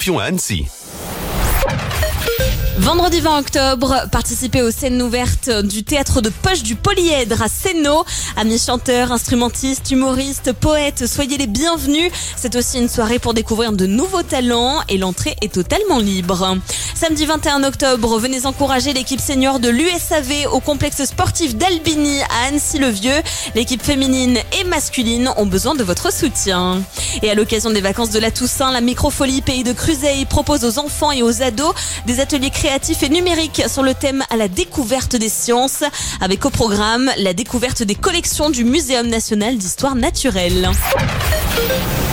Champion à Annecy. Vendredi 20 octobre, participez aux scènes ouvertes du théâtre de poche du Polyèdre à Sénaux. Amis chanteurs, instrumentistes, humoristes, poètes, soyez les bienvenus. C'est aussi une soirée pour découvrir de nouveaux talents et l'entrée est totalement libre. Samedi 21 octobre, venez encourager l'équipe senior de l'USAV au complexe sportif d'Albigny à Annecy-le-Vieux. L'équipe féminine et masculine ont besoin de votre soutien. Et à l'occasion des vacances de la Toussaint, la Microfolie Pays de Cruzeil propose aux enfants et aux ados des ateliers créatifs et numériques sur le thème à la découverte des sciences, avec au programme la découverte des collections du Muséum national d'histoire naturelle.